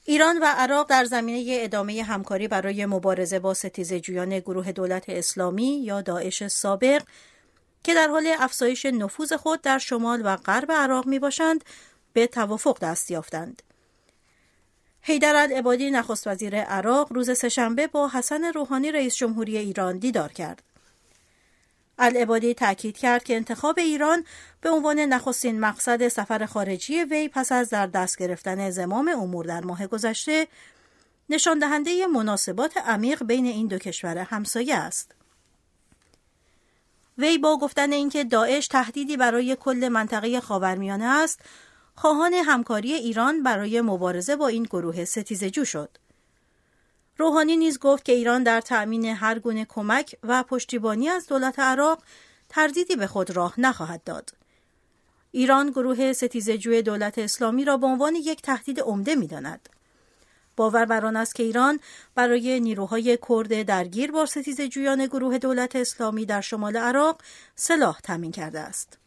ایران و عراق در زمینه ادامه همکاری برای مبارزه با ستیزه‌جویان گروه دولت اسلامی یا داعش سابق که در حال افزایش نفوذ خود در شمال و غرب عراق میباشند به توافق دست یافتند. حیدرالعبادی نخست وزیر عراق روز سه‌شنبه با حسن روحانی رئیس جمهوری ایران دیدار کرد. العبادی تأکید کرد که انتخاب ایران به عنوان نخستین مقصد سفر خارجی وی پس از در دست گرفتن زمام امور در ماه گذشته نشان دهنده مناسبات عمیق بین این دو کشور همسایه است. وی با گفتن اینکه داعش تهدیدی برای کل منطقه خاورمیانه است، خواهان همکاری ایران برای مبارزه با این گروه ستیزه‌جو شد. روحانی نیز گفت که ایران در تأمین هر گونه کمک و پشتیبانی از دولت عراق تردیدی به خود راه نخواهد داد. ایران گروه ستیزه‌جوی دولت اسلامی را به عنوان یک تهدید عمده می‌داند. باور بر آن است که ایران برای نیروهای کرد درگیر با ستیزه‌جویان گروه دولت اسلامی در شمال عراق سلاح تامین کرده است.